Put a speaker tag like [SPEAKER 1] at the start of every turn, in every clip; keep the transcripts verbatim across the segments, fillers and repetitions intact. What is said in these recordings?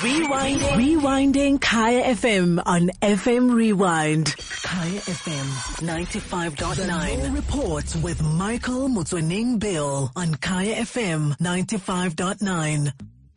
[SPEAKER 1] Rewinding. Rewinding Kaya F M on F M Rewind. Kaya F M ninety-five point nine. The Law Report with Michael Motswening Bill on Kaya F M ninety-five point nine.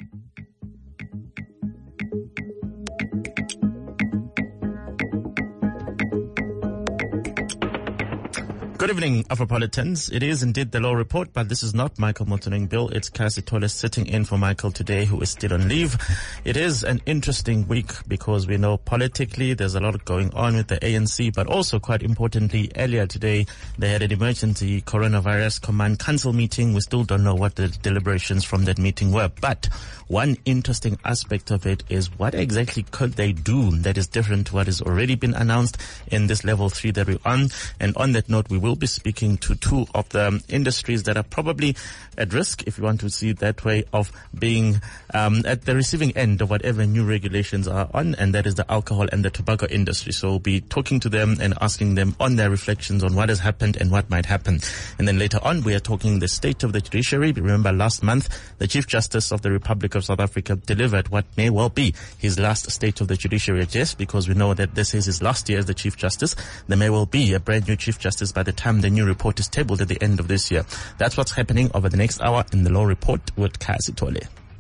[SPEAKER 2] Good evening, Afropolitans. It is indeed the Law Report, but this is not Michael Motswening Bill. It's Cassie Tolle sitting in for Michael today, who is still on leave. It is an interesting week because we know politically there's a lot going on with the A N C, but also quite importantly, earlier today they had an emergency coronavirus command council meeting. We still don't know what the deliberations from that meeting were, but one interesting aspect of it is what exactly could they do that is different to what has already been announced in this level three that we're on. And on that note, we will be speaking to two of the industries that are probably at risk, if you want to see it that way, of being um, at the receiving end of whatever new regulations are on, and that is the alcohol and the tobacco industry. So we'll be talking to them and asking them on their reflections on what has happened and what might happen. And then later on, we are talking the state of the judiciary. Remember, last month, the Chief Justice of the Republic of South Africa delivered what may well be his last state of the judiciary address, because we know that this is his last year as the Chief Justice. There may well be a brand new Chief Justice by the time the new report is tabled at the end of this year. That's what's happening over the next hour in the Law Report with Cassie Tolle.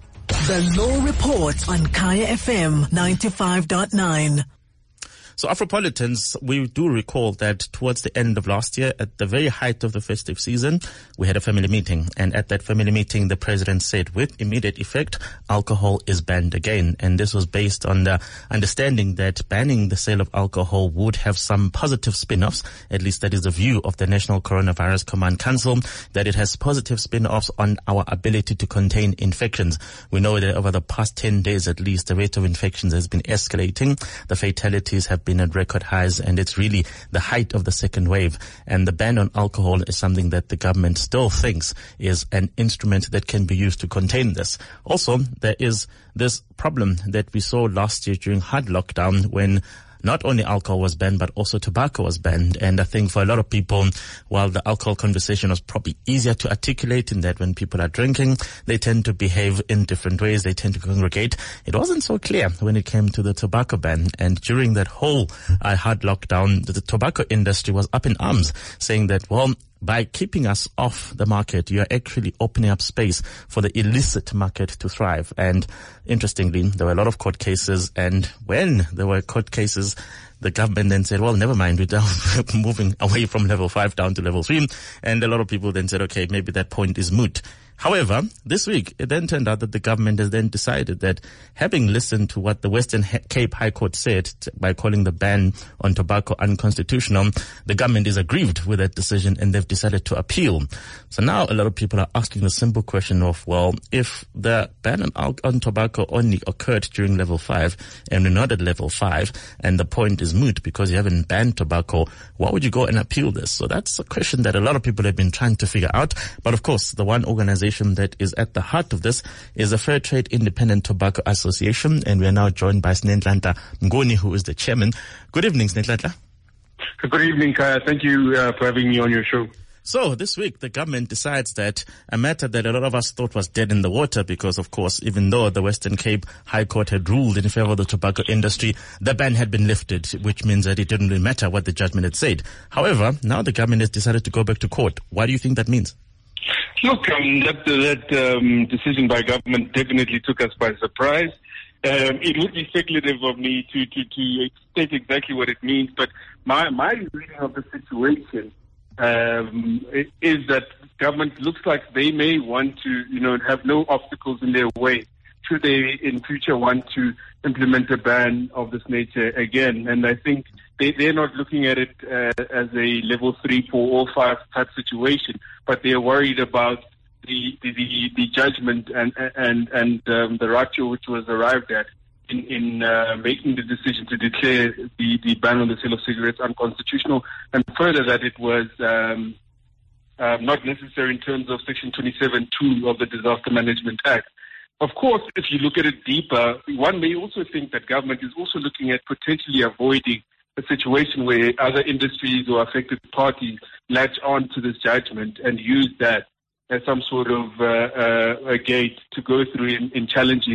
[SPEAKER 1] The Law Report on Kaya F M ninety-five point nine.
[SPEAKER 2] So Afropolitans, we do recall that towards the end of last year, at the very height of the festive season, we had a family meeting. And at that family meeting, the president said with immediate effect, alcohol is banned again. And this was based on the understanding that banning the sale of alcohol would have some positive spin-offs. At least that is the view of the National Coronavirus Command Council, that it has positive spin-offs on our ability to contain infections. We know that over the past ten days at least, the rate of infections has been escalating. The fatalities have been at record highs, and it's really the height of the second wave. And the ban on alcohol is something that the government still thinks is an instrument that can be used to contain this. Also, there is this problem that we saw last year during hard lockdown, when not only alcohol was banned, but also tobacco was banned. And I think for a lot of people, while the alcohol conversation was probably easier to articulate in that when people are drinking, they tend to behave in different ways. They tend to congregate. It wasn't so clear when it came to the tobacco ban. And during that whole uh, hard lockdown, the, the tobacco industry was up in arms, saying that, well, by keeping us off the market, you are actually opening up space for the illicit market to thrive. And interestingly, there were a lot of court cases, and when there were court cases, the government then said, well, never mind, we're moving away from level five down to level three. And a lot of people then said, okay, maybe that point is moot. However, this week, it then turned out that the government has then decided that, having listened to what the Western Cape High Court said by calling the ban on tobacco unconstitutional, the government is aggrieved with that decision, and they've decided to appeal. So now a lot of people are asking the simple question of, well, if the ban on, al- on tobacco only occurred during level five and we're not at level five, and the point is moot because you haven't banned tobacco, why would you go and appeal this? So that's a question that a lot of people have been trying to figure out. But of course, the one organization that is at the heart of this is the Fair Trade Independent Tobacco Association, and we are now joined by Snenhlanhla Mnguni, who is the chairman. Good evening, Snenhlanhla.
[SPEAKER 3] Good evening, Kaya. Thank you uh, for having me on your show.
[SPEAKER 2] So this week, the government decides that a matter that a lot of us thought was dead in the water, because, of course, even though the Western Cape High Court had ruled in favor of the tobacco industry, the ban had been lifted, which means that it didn't really matter what the judgment had said. However, now the government has decided to go back to court. What do you think that means?
[SPEAKER 3] Look, um, that, that um, decision by government definitely took us by surprise. Um, it would be speculative of me to, to, to state exactly what it means, but my, my reading of the situation um, is that government looks like they may want to, you know, have no obstacles in their way should they in future want to implement a ban of this nature again. And I think they, they're not looking at it uh, as a level three, four, or five type situation, but they're worried about the the, the, the judgment and and and um, the ratio which was arrived at in, in uh, making the decision to declare the, the ban on the sale of cigarettes unconstitutional, and further that it was um, uh, not necessary in terms of Section twenty-seven two of the Disaster Management Act. Of course, if you look at it deeper, one may also think that government is also looking at potentially avoiding a situation where other industries or affected parties latch on to this judgment and use that as some sort of uh, uh, a gate to go through in, in challenging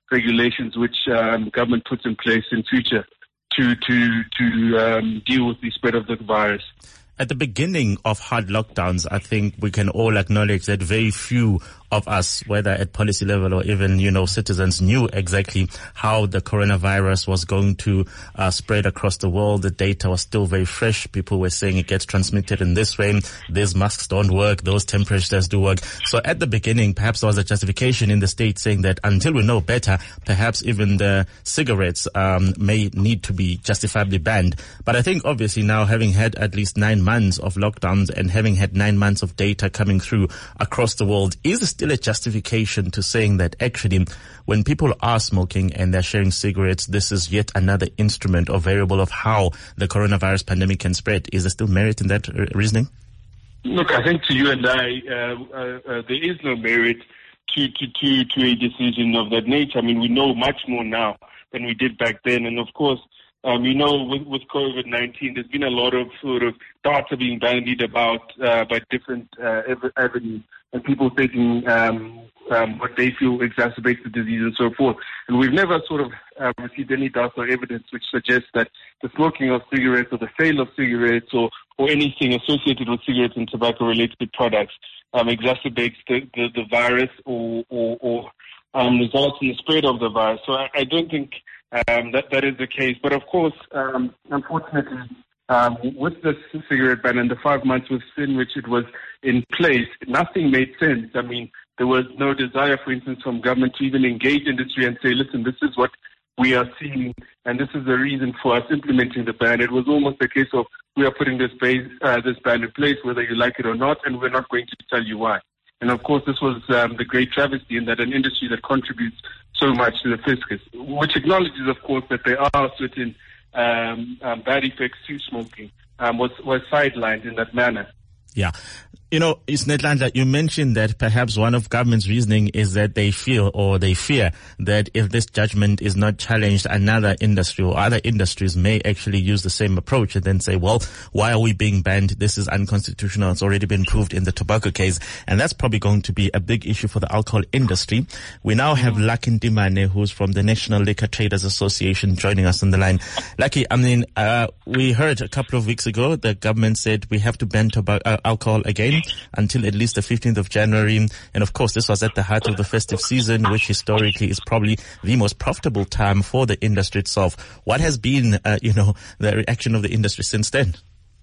[SPEAKER 3] regulations which um, government puts in place in future to to to um, deal with the spread of the virus.
[SPEAKER 2] At the beginning of hard lockdowns, I think we can all acknowledge that very few of us, whether at policy level or even, you know, citizens, knew exactly how the coronavirus was going to uh, spread across the world. The data was still very fresh. People were saying it gets transmitted in this way. These masks don't work. Those temperatures do work. So at the beginning, perhaps there was a justification in the state saying that until we know better, perhaps even the cigarettes um, may need to be justifiably banned. But I think obviously now, having had at least nine months of lockdowns and having had nine months of data coming through across the world, is still a justification to saying that actually when people are smoking and they're sharing cigarettes, this is yet another instrument or variable of how the coronavirus pandemic can spread. Is there still merit in that uh, reasoning?
[SPEAKER 3] Look, I think to you and I, uh, uh, uh, there is no merit to, to, to, to a decision of that nature. I mean, we know much more now than we did back then. And of course, Um, you know, with, with COVID nineteen, there's been a lot of sort of data being bandied about uh, by different uh, avenues, and people taking um, um, what they feel exacerbates the disease and so forth. And we've never sort of uh, received any data or evidence which suggests that the smoking of cigarettes or the sale of cigarettes or, or anything associated with cigarettes and tobacco-related products um, exacerbates the, the, the virus or, or, or um, results in the spread of the virus. So I, I don't think Um, that that is the case. But of course, um, unfortunately, um, with the cigarette ban and the five months within which it was in place, nothing made sense. I mean, there was no desire, for instance, from government to even engage industry and say, listen, this is what we are seeing, and this is the reason for us implementing the ban. It was almost a case of, we are putting this, base, uh, this ban in place, whether you like it or not, and we're not going to tell you why. And of course, this was um, the great travesty in that an industry that contributes so much to the fiscus, which acknowledges, of course, that there are certain um, um, bad effects to smoking, um, was, was sidelined in that manner.
[SPEAKER 2] Yeah. You know, Isnetlandla, you mentioned that perhaps one of government's reasoning is that they feel or they fear that if this judgment is not challenged, another industry or other industries may actually use the same approach and then say, well, why are we being banned? This is unconstitutional. It's already been proved in the tobacco case. And that's probably going to be a big issue for the alcohol industry. We now have Lucky Ndimane, who's from the National Liquor Traders Association, joining us on the line. Lucky, I mean, uh, we heard a couple of weeks ago the government said we have to ban tobacco, uh, alcohol again until at least the fifteenth of January. And of course, this was at the heart of the festive season, which historically is probably the most profitable time for the industry itself. What has been, uh, you know, the reaction of the industry since then?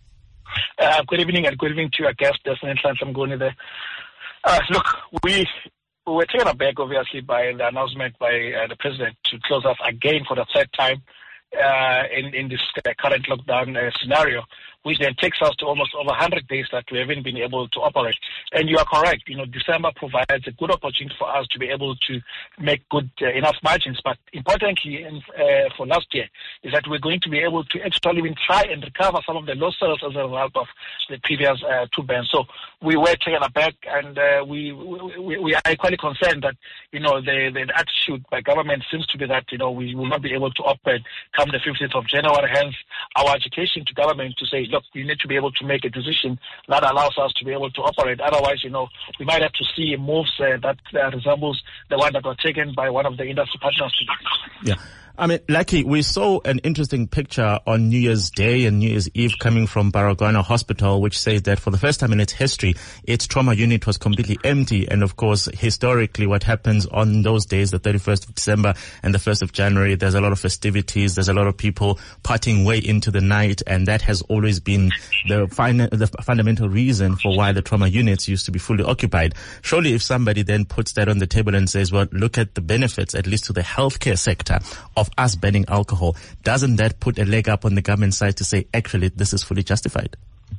[SPEAKER 4] Uh, good evening and good evening to your guest, Desmond from Goni there. Uh, look, we, we were taken aback, obviously, by the announcement by uh, the president to close us again for the third time uh, in, in this uh, current lockdown uh, scenario, which then takes us to almost over one hundred days that we haven't been able to operate. And you are correct, you know, December provides a good opportunity for us to be able to make good uh, enough margins. But importantly, in, uh, for last year, is that we're going to be able to actually even try and recover some of the lost sales as a result of the previous uh, two bans. So we were taken aback, and uh, we, we we are equally concerned that, you know, the, the attitude by government seems to be that, you know, we will not be able to operate come the fifteenth of January. Hence, our education to government to say, look, you need to be able to make a decision that allows us to be able to operate. Otherwise, you know, we might have to see moves uh, that uh, resembles the one that were taken by one of the industry partners.
[SPEAKER 2] Yeah. I mean, Lucky, we saw an interesting picture on New Year's Day and New Year's Eve coming from Baragwanath Hospital, which says that for the first time in its history, its trauma unit was completely empty. And of course, historically, what happens on those days, the thirty-first of December and the first of January, there's a lot of festivities, there's a lot of people partying way into the night, and that has always been the, fin- the fundamental reason for why the trauma units used to be fully occupied. Surely if somebody then puts that on the table and says, well, look at the benefits, at least to the healthcare sector, of us banning alcohol, doesn't that put a leg up on the government side to say, actually, this is fully justified?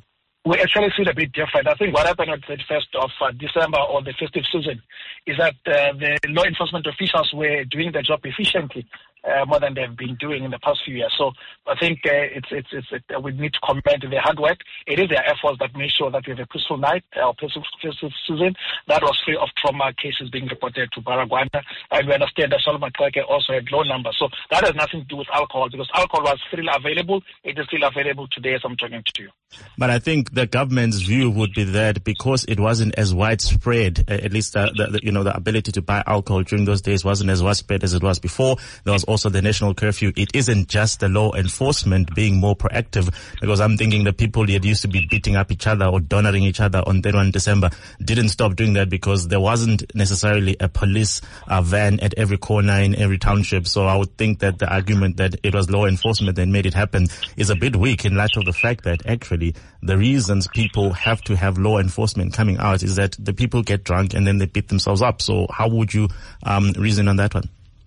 [SPEAKER 4] We actually feel a bit different. I think what happened on the thirty-first of uh, December or the festive season is that uh, the law enforcement officials were doing their job efficiently, uh, more than they've been doing in the past few years. So I think uh, it's it's it's it, uh, we need to commend their hard work. It is their efforts that made sure that we have a peaceful night, our peaceful festive season that was free of trauma cases being reported to Baragwanath. And we understand that Solomon Kweke also had low numbers. So that has nothing to do with alcohol, because alcohol was freely available. It is still available today as I'm talking to you.
[SPEAKER 2] But I think the government's view would be that because it wasn't as widespread, uh, at least the, the, the, you know, the ability to buy alcohol during those days wasn't as widespread as it was before. There was also the national curfew. It isn't just the law enforcement being more proactive, because I'm thinking the people that used to be beating up each other or donating each other on thirty-first of December didn't stop doing that because there wasn't necessarily a police uh, van at every corner in every township. So I would think that the argument that it was law enforcement that made it happen is a bit weak in light of the fact that actually the reasons people have to have law enforcement coming out is that the people get drunk and then they beat themselves up. So how would you um, reason on that one?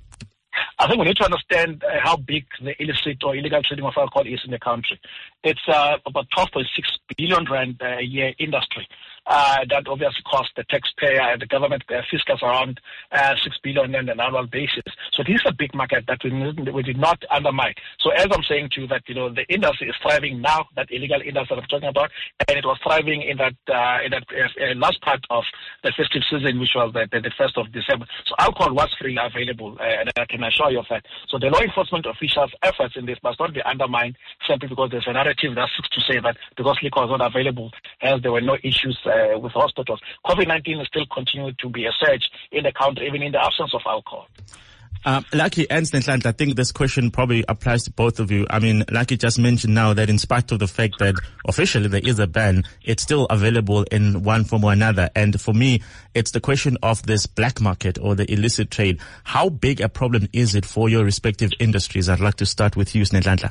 [SPEAKER 4] I think we need to understand uh, how big the illicit or illegal trading of alcohol is in the country. It's uh, about twelve point six billion rand a year industry. Uh, that obviously costs the taxpayer and the government uh, fiscus around uh, six billion rand on an annual basis. So this is a big market that we, we did not undermine. So as I'm saying to you that, you know, the industry is thriving now, that illegal industry that I'm talking about, and it was thriving in that, uh, in that uh, last part of the festive season, which was the, the, the first of December. So alcohol was freely available, uh, and I can assure you of that. So the law enforcement officials' efforts in this must not be undermined simply because there's a narrative that seeks to say that because liquor was not available, hence there were no issues uh, with hospitals. COVID nineteen is still continuing to be a surge in the country, even in the absence of alcohol.
[SPEAKER 2] Uh, Lucky and Snehlanhla, I think this question probably applies to both of you. I mean, Lucky just mentioned now that in spite of the fact that officially there is a ban, it's still available in one form or another. And for me, it's the question of this black market or the illicit trade. How big a problem is it for your respective industries? I'd like to start with you, Snehlanhla.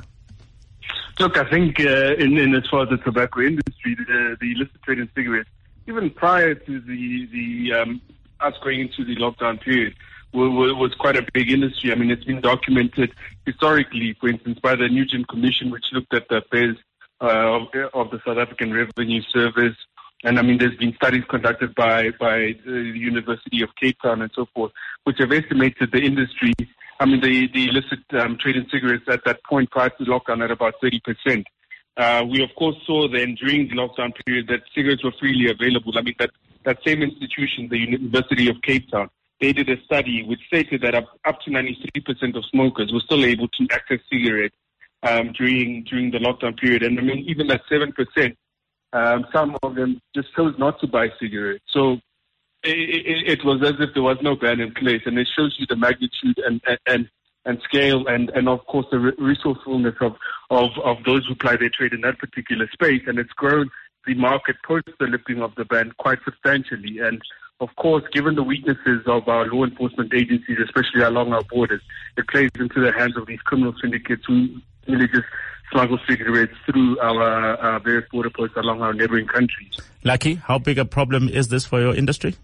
[SPEAKER 3] Look, I think uh, in, in as far as the tobacco industry, the, the illicit trade in cigarettes, even prior to the, the um, us going into the lockdown period, was quite a big industry. I mean, it's been documented historically, for instance, by the Nugent Commission, which looked at the affairs uh, of, of the South African Revenue Service. And I mean, there's been studies conducted by, by the University of Cape Town and so forth, which have estimated the industry, I mean, the, the illicit um, trade in cigarettes at that point prior to lockdown at about thirty percent. Uh, we, of course, saw then during the lockdown period that cigarettes were freely available. I mean, that, that same institution, the University of Cape Town, they did a study which stated that up, up to ninety-three percent of smokers were still able to access cigarettes um, during during the lockdown period. And I mean, even at seven percent, um, some of them just chose not to buy cigarettes. So it, it, it was as if there was no ban in place. And it shows you the magnitude and and, and scale and, and, of course, the resourcefulness of, of, of those who ply their trade in that particular space. And it's grown the market post the lifting of the ban quite substantially. And of course, given the weaknesses of our law enforcement agencies, especially along our borders, it plays into the hands of these criminal syndicates who really just smuggle cigarettes through our uh, various border posts along our neighboring countries.
[SPEAKER 2] Lucky, how big a problem is this for your industry?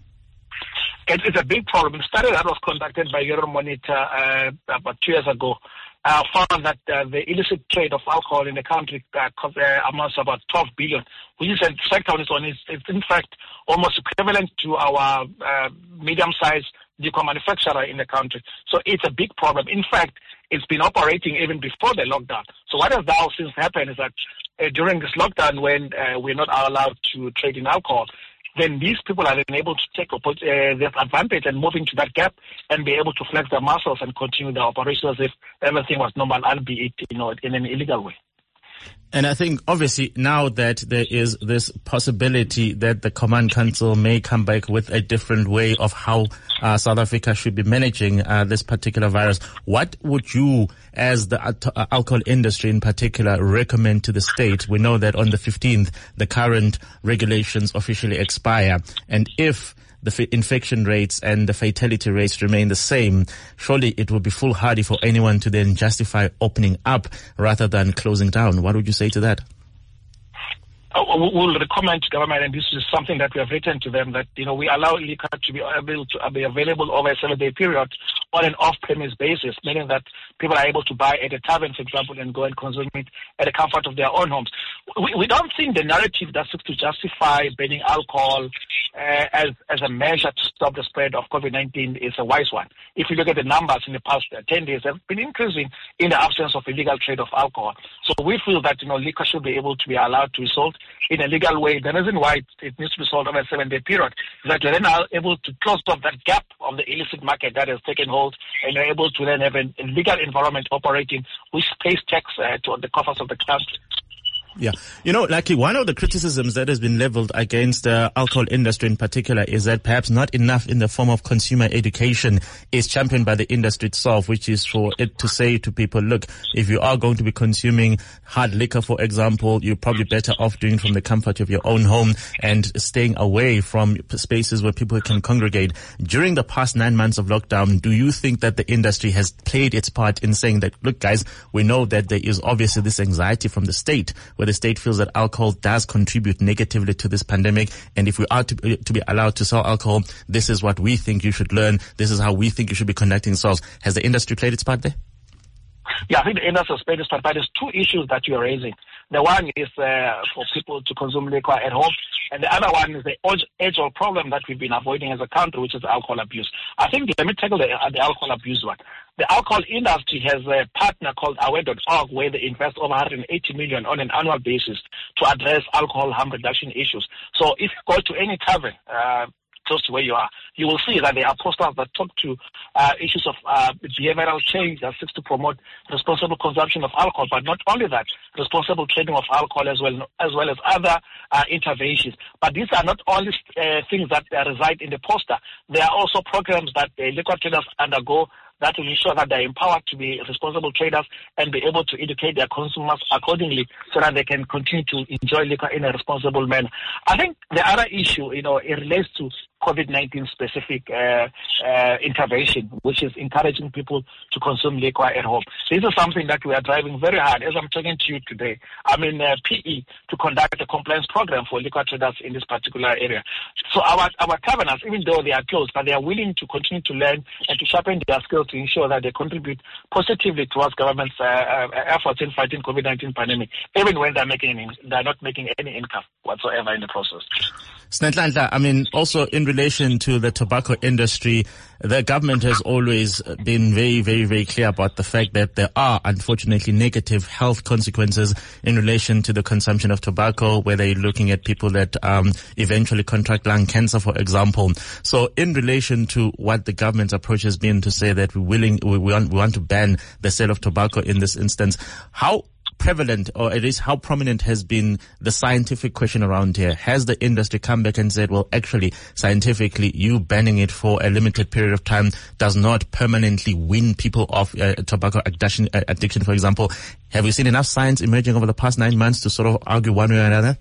[SPEAKER 4] It, it's a big problem. The study that was conducted by Euromonitor uh, about two years ago Uh, found that uh, the illicit trade of alcohol in the country uh, uh, amounts to about twelve billion, which is a sector on its own. It's, it's in fact almost equivalent to our uh, medium-sized liquor manufacturer in the country. So it's a big problem. In fact, it's been operating even before the lockdown. So what has now since happened is that uh, during this lockdown, when uh, we're not allowed to trade in alcohol, then these people are then able to take uh, their advantage and move into that gap and be able to flex their muscles and continue their operations as if everything was normal, albeit, you know, in an illegal way.
[SPEAKER 2] And I think, obviously, now that there is this possibility that the Command Council may come back with a different way of how uh, South Africa should be managing uh, this particular virus, what would you, as the uh, alcohol industry in particular, recommend to the state? We know that on the fifteenth, the current regulations officially expire. And if the f- infection rates and the fatality rates remain the same, surely it would be foolhardy for anyone to then justify opening up rather than closing down. What would you say to that?
[SPEAKER 4] We'll recommend to government, and this is something that we have written to them, that, you know, we allow liquor to be able to be available over a seven-day period on an off-premise basis, meaning that people are able to buy at a tavern, for example, and go and consume it at the comfort of their own homes. We, we don't think the narrative that seeks to justify banning alcohol uh, as as a measure to stop the spread of COVID nineteen is a wise one. If you look at the numbers in the past uh, ten days, they've been increasing in the absence of illegal trade of alcohol. So we feel that, you know, liquor should be able to be allowed to be sold in a legal way. The reason why it needs to be sold over a seven-day period is that you're then able to close off that gap of the illicit market that has taken hold, and you're able to then have a legal environment operating which pays tax uh, to the coffers of the country.
[SPEAKER 2] Yeah. You know, Lucky, one of the criticisms that has been leveled against the alcohol industry in particular is that perhaps not enough in the form of consumer education is championed by the industry itself, which is for it to say to people, look, if you are going to be consuming hard liquor, for example, you're probably better off doing it from the comfort of your own home and staying away from spaces where people can congregate. During the past nine months of lockdown, do you think that the industry has played its part in saying that, look, guys, we know that there is obviously this anxiety from the state, where the state feels that alcohol does contribute negatively to this pandemic, and if we are to, to be allowed to sell alcohol, this is what we think you should learn, this is how we think you should be conducting yourselves. Has the industry played its part there?
[SPEAKER 4] Yeah, I think the industry has played its part, but there's two issues that you're raising. The one is uh, for people to consume liquor at home, and the other one is the age-old problem that we've been avoiding as a country, which is alcohol abuse. I think, let me tackle the, uh, the alcohol abuse one. The alcohol industry has a partner called aware dot org where they invest over one hundred eighty million dollars on an annual basis to address alcohol harm reduction issues. So if you go to any tavern, uh, close to where you are, you will see that there are posters that talk to uh, issues of uh, behavioral change that seeks to promote responsible consumption of alcohol, but not only that, responsible trading of alcohol as well as well as other uh, interventions. But these are not only uh, things that uh, reside in the poster. There are also programs that uh, liquor traders undergo that will ensure that they're empowered to be responsible traders and be able to educate their consumers accordingly so that they can continue to enjoy liquor in a responsible manner. I think the other issue, you know, it relates to COVID nineteen specific uh, uh, intervention, which is encouraging people to consume liquor at home. This is something that we are driving very hard. As I'm talking to you today, I'm in uh, P E to conduct a compliance program for liquor traders in this particular area. So our our taverners, even though they are closed, but they are willing to continue to learn and to sharpen their skills to ensure that they contribute positively towards government's uh, uh, efforts in fighting COVID nineteen pandemic, even when they're making they're not making any income whatsoever in the process.
[SPEAKER 2] Snetlandla, I mean, also in relation to the tobacco industry, the government has always been very, very, very clear about the fact that there are, unfortunately, negative health consequences in relation to the consumption of tobacco, whether you're looking at people that um, eventually contract lung cancer, for example. So in relation to what the government's approach has been to say that we're willing, we want, we want to ban the sale of tobacco in this instance, how prevalent, or at least how prominent has been the scientific question around here? Has the industry come back and said, well, actually, scientifically, you banning it for a limited period of time does not permanently wean people off uh, tobacco addiction, uh, addiction, for example? Have we seen enough science emerging over the past nine months to sort of argue one way or another?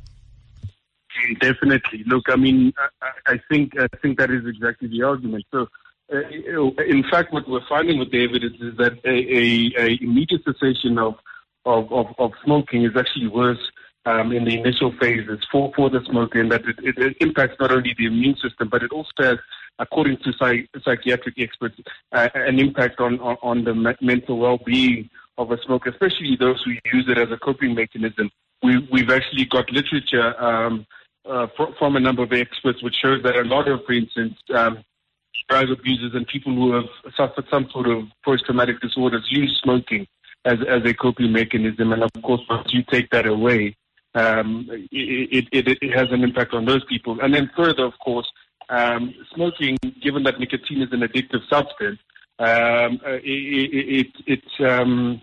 [SPEAKER 3] Definitely. Look, I mean, I, I think I think that is exactly the argument. So, uh, in fact, what we're finding with the evidence is that a, a, a immediate cessation of Of, of, of smoking is actually worse um, in the initial phases for, for the smoker, in that it, it, it impacts not only the immune system, but it also has, according to psych, psychiatric experts, uh, an impact on, on, on the me- mental well-being of a smoker, especially those who use it as a coping mechanism. We, we've actually got literature um, uh, fr- from a number of experts which shows that a lot of, for instance, um, drug abusers and people who have suffered some sort of post-traumatic disorders use smoking as as a coping mechanism, and of course, once you take that away, um, it, it it has an impact on those people. And then further, of course, um, smoking, given that nicotine is an addictive substance, um, it, it, it, um,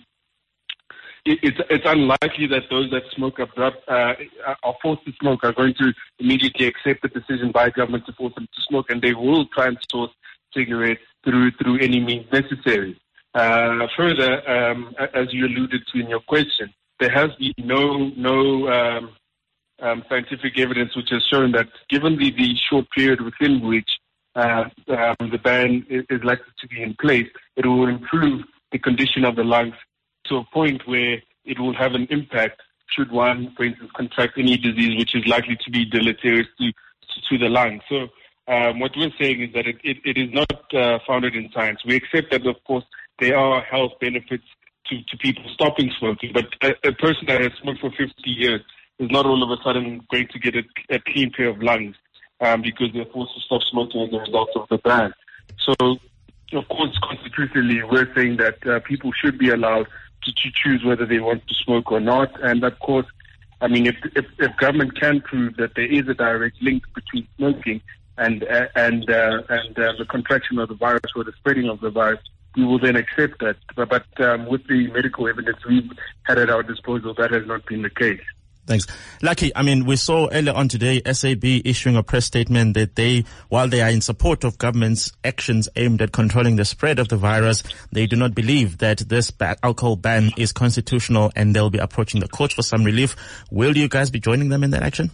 [SPEAKER 3] it it's it's unlikely that those that smoke abrupt, uh, are forced to smoke are going to immediately accept the decision by government to force them to smoke, and they will try and source cigarettes through through any means necessary. Uh, further, um, as you alluded to in your question, there has been no no um, um, scientific evidence which has shown that, given the, the short period within which uh, um, the ban is, is likely to be in place, it will improve the condition of the lungs to a point where it will have an impact should one, for instance, contract any disease which is likely to be deleterious to, to the lungs. So um, what we're saying is that it, it, it is not uh, founded in science. We accept that, of course, there are health benefits to, to people stopping smoking, but a, a person that has smoked for fifty years is not all of a sudden going to get a, a clean pair of lungs um, because they're forced to stop smoking as a result of the ban. So, of course, constitutionally, we're saying that uh, people should be allowed to, to choose whether they want to smoke or not. And, of course, I mean, if, if, if government can prove that there is a direct link between smoking and, uh, and, uh, and uh, the contraction of the virus or the spreading of the virus, we will then accept that. But, but um, with the medical evidence we've had at our disposal, that has not been the case.
[SPEAKER 2] Thanks. Lucky, I mean, we saw earlier on today S A B issuing a press statement that they, while they are in support of government's actions aimed at controlling the spread of the virus, they do not believe that this ba- alcohol ban is constitutional and they'll be approaching the courts for some relief. Will you guys be joining them in that action?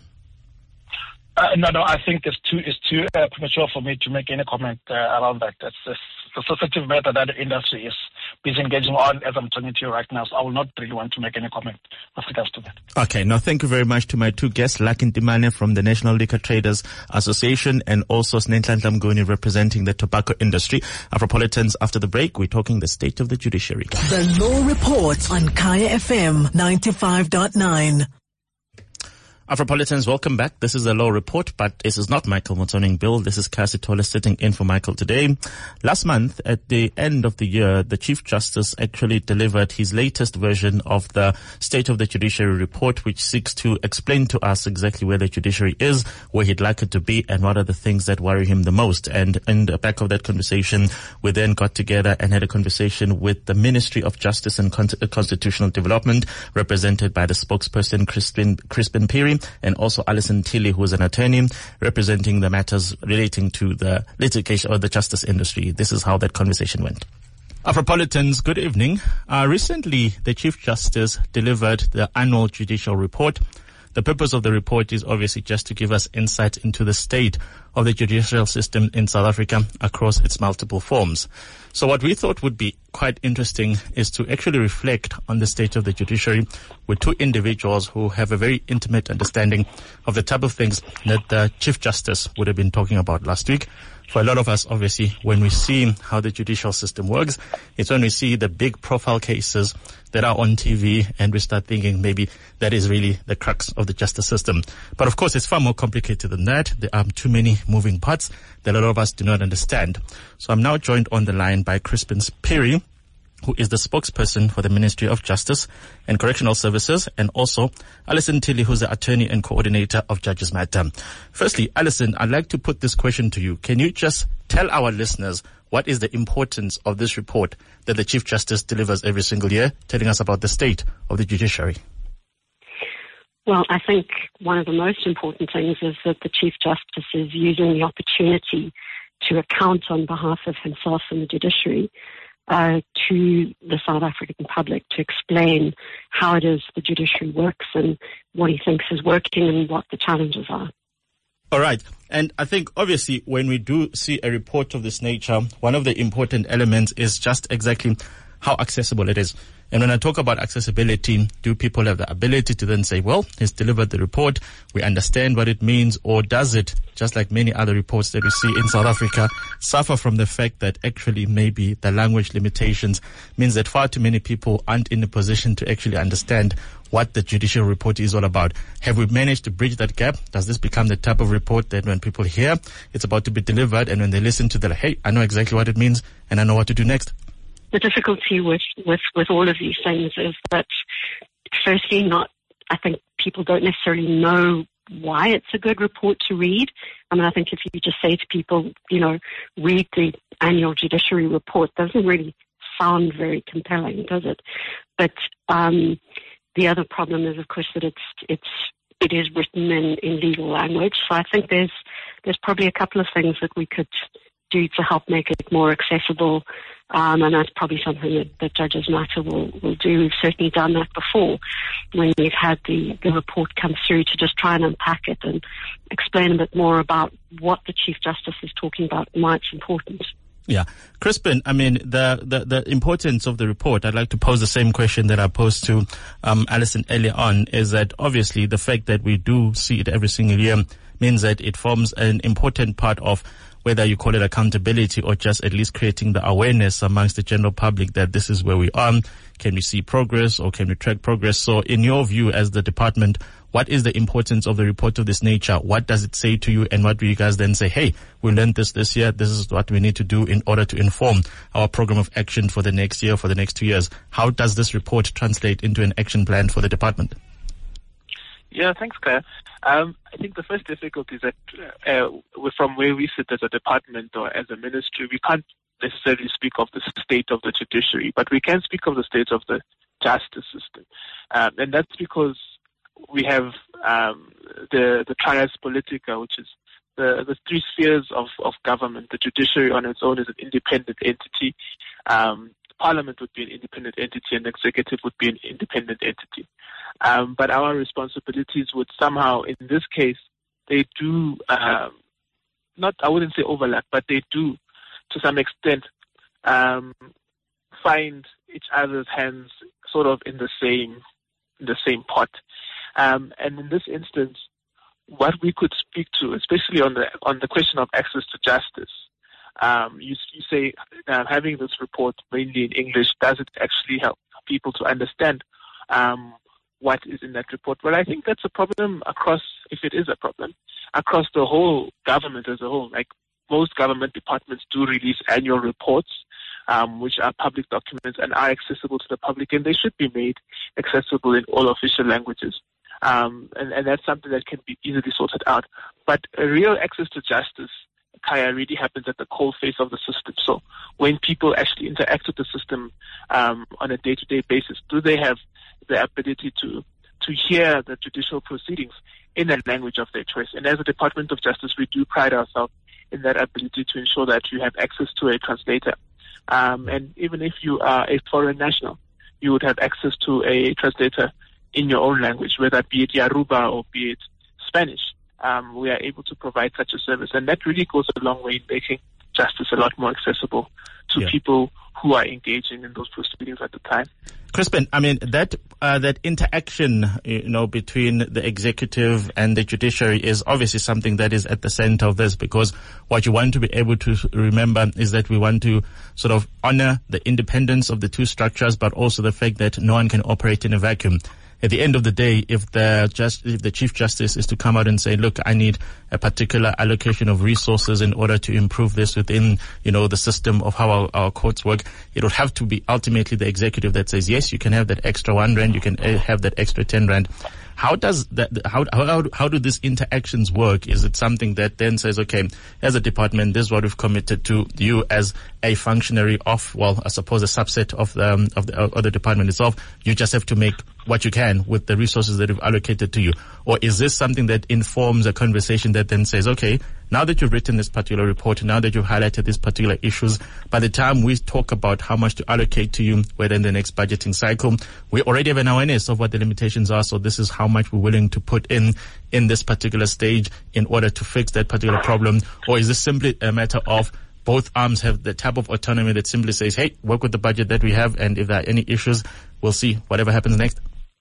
[SPEAKER 4] Uh, no, no, I think it's too it's too uh, premature for me to make any comment uh, around that. That's it's a sensitive matter that the industry is busy engaging on as I'm talking to you right now, so I will not really want to make any comment with regards to that.
[SPEAKER 2] Okay, now thank you very much to my two guests, Lucky Ntimane from the National Liquor Traders Association and also Snenhlanhla Mnguni representing the tobacco industry. Afropolitans, after the break, we're talking the state of the judiciary.
[SPEAKER 1] The Law Report on Kaya F M ninety-five point nine.
[SPEAKER 2] Afropolitans, welcome back. This is the Law Report, but this is not Michael Motsoning Bill. This is Kasi Tola sitting in for Michael today. Last month, at the end of the year, the Chief Justice actually delivered his latest version of the State of the Judiciary report, which seeks to explain to us exactly where the judiciary is, where he'd like it to be, and what are the things that worry him the most. And in the back of that conversation, we then got together and had a conversation with the Ministry of Justice and Con- Constitutional Development, represented by the spokesperson Crispin, Crispin Peary, and also Alison Tilly, who is an attorney representing the matters relating to the litigation or the justice industry. This is how that conversation went. Afropolitans, good evening. Uh, recently, the Chief Justice delivered the annual judicial report. The purpose of the report is obviously just to give us insight into the state of the judicial system in South Africa across its multiple forms. So what we thought would be quite interesting is to actually reflect on the state of the judiciary with two individuals who have a very intimate understanding of the type of things that the Chief Justice would have been talking about last week. For a lot of us, obviously, when we see how the judicial system works, it's when we see the big profile cases that are on T V and we start thinking maybe that is really the crux of the justice system. But of course, it's far more complicated than that. There are too many moving parts that a lot of us do not understand. So I'm now joined on the line by Crispin Peary, who is the spokesperson for the Ministry of Justice and Correctional Services, and also Alison Tilly, who's the attorney and coordinator of Judges Matter. Firstly, Alison, I'd like to put this question to you. Can you just tell our listeners what is the importance of this report that the Chief Justice delivers every single year, telling us about the state of the judiciary?
[SPEAKER 5] Well, I think one of the most important things is that the Chief Justice is using the opportunity to account on behalf of himself and the judiciary Uh, to the South African public to explain how it is the judiciary works and what he thinks is working and what the challenges are.
[SPEAKER 2] All right. And I think obviously when we do see a report of this nature, one of the important elements is just exactly how accessible it is. And when I talk about accessibility, do people have the ability to then say, well, he's delivered the report, we understand what it means, or does it, just like many other reports that we see in South Africa, suffer from the fact that actually maybe the language limitations means that far too many people aren't in a position to actually understand what the judicial report is all about? Have we managed to bridge that gap? Does this become the type of report that when people hear it's about to be delivered and when they listen to the, hey, I know exactly what it means and I know what to do next?
[SPEAKER 5] The difficulty with, with, with all of these things is that, firstly, not, I think people don't necessarily know why it's a good report to read. I mean, I think if you just say to people, you know, read the annual judiciary report, it doesn't really sound very compelling, does it? But um, the other problem is, of course, that it's it's it is written in, in legal language. So I think there's there's probably a couple of things that we could do to help make it more accessible. Um, and that's probably something that, that Judges Matter will, will do. We've certainly done that before when we've had the, the report come through to just try and unpack it and explain a bit more about what the Chief Justice is talking about and why it's important.
[SPEAKER 2] Yeah. Crispin, I mean, the, the, the importance of the report, I'd like to pose the same question that I posed to um, Alison earlier on, is that obviously the fact that we do see it every single year means that it forms an important part of whether you call it accountability or just at least creating the awareness amongst the general public that this is where we are. Can we see progress or can we track progress? So in your view as the department, what is the importance of the report of this nature? What does it say to you? And what do you guys then say, hey, we learned this this year. This is what we need to do in order to inform our program of action for the next year, for the next two years. How does this report translate into an action plan for the department?
[SPEAKER 6] Yeah, thanks, Claire. Um, I think the first difficulty is that uh, from where we sit as a department or as a ministry, we can't necessarily speak of the state of the judiciary, but we can speak of the state of the justice system. Um, and that's because we have um, the the trias politica, which is the the three spheres of, of government. The judiciary on its own is an independent entity. Um, Parliament would be an independent entity, and the executive would be an independent entity. Um, but our responsibilities would somehow, in this case, they do um, not, I wouldn't say overlap, but they do, to some extent, um, find each other's hands sort of in the same in the same pot. Um, and in this instance, what we could speak to, especially on the on the question of access to justice, um, you, you say uh, having this report mainly in English, does it actually help people to understand um, what is in that report? Well, I think that's a problem across, if it is a problem, across the whole government as a whole. Like most government departments do release annual reports, um, which are public documents and are accessible to the public, and they should be made accessible in all official languages. Um, and, and that's something that can be easily sorted out. But a real access to justice, Kaya, really happens at the cold face of the system. So when people actually interact with the system um, on a day-to-day basis, do they have the ability to to hear the judicial proceedings in the language of their choice? And as a Department of Justice, we do pride ourselves in that ability to ensure that you have access to a translator. Um, and even if you are a foreign national, you would have access to a translator in your own language, whether it be it Yoruba or be it Spanish. Um, we are able to provide such a service, and that really goes a long way in making justice a lot more accessible to yeah. people who are engaging in those proceedings at the time.
[SPEAKER 2] Crispin, I mean, that uh, that interaction, you know, between the executive and the judiciary is obviously something that is at the center of this, because what you want to be able to remember is that we want to sort of honor the independence of the two structures, but also the fact that no one can operate in a vacuum. At the end of the day, if the just if the Chief Justice is to come out and say, look, I need a particular allocation of resources in order to improve this within, you know, the system of how our, our courts work, it would have to be ultimately the executive that says, yes, you can have that extra one rand, you can have that extra ten rand. How does that, how, how, how do these interactions work? Is it something that then says, okay, as a department, this is what we've committed to you as a functionary of, well, I suppose a subset of the, um, of the, of the department itself. You just have to make what you can with the resources that we've allocated to you? Or is this something that informs a conversation that then says, okay, now that you've written this particular report, now that you've highlighted these particular issues, by the time we talk about how much to allocate to you, whether in the next budgeting cycle, we already have an awareness of what the limitations are. So this is how much we're willing to put in, in this particular stage in order to fix that particular problem? Or is this simply a matter of both arms have the type of autonomy that simply says, hey, work with the budget that we have, and if there are any issues, we'll see whatever happens next?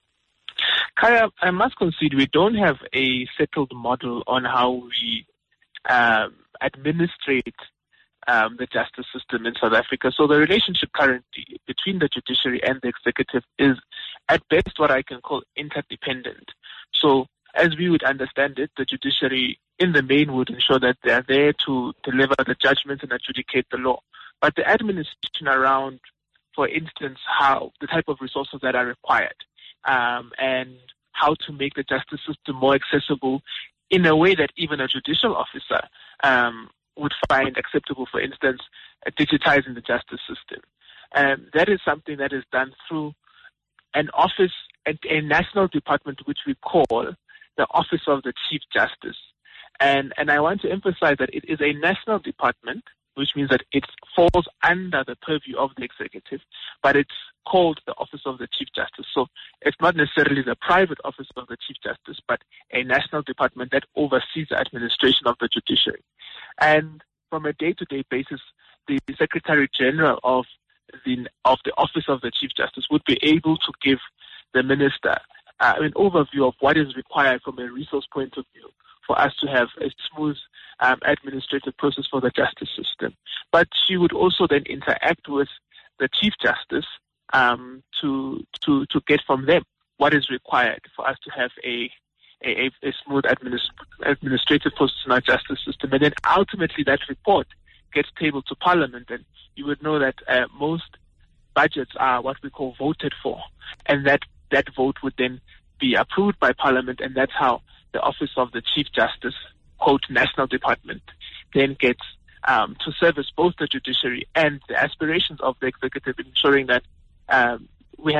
[SPEAKER 6] Kaya, I must concede we don't have a settled model on how we um, administrate um, the justice system in South Africa. So the relationship currently between the judiciary and the executive is at best what I can call interdependent. So as we would understand it, the judiciary in the main would ensure that they are there to deliver the judgments and adjudicate the law. But the administration around, for instance, how the type of resources that are required, um, and how to make the justice system more accessible in a way that even a judicial officer um, would find acceptable, for instance, uh, digitizing the justice system. Um, that is something that is done through an office, a, a national department, which we call the Office of the Chief Justice. And, and I want to emphasize that it is a national department, which means that it falls under the purview of the executive, but it's called the Office of the Chief Justice. So it's not necessarily the private Office of the Chief Justice, but a national department that oversees the administration of the judiciary. And from a day-to-day basis, the Secretary General of the of the Office of the Chief Justice would be able to give the minister uh, an overview of what is required from a resource point of view for us to have a smooth um, administrative process for the justice system. But she would also then interact with the Chief Justice um, to to to get from them what is required for us to have a a, a smooth administ- administrative process in our justice system. And then ultimately that report gets tabled to Parliament, and you would know that uh, most budgets are what we call voted for, and that, that vote would then be approved by Parliament, and that's how the Office of the Chief Justice, quote, national department, then gets um, to service both the judiciary and the aspirations of the executive, ensuring that um, we have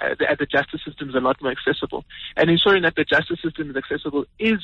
[SPEAKER 6] uh, the, the justice system is a lot more accessible. And ensuring that the justice system is accessible is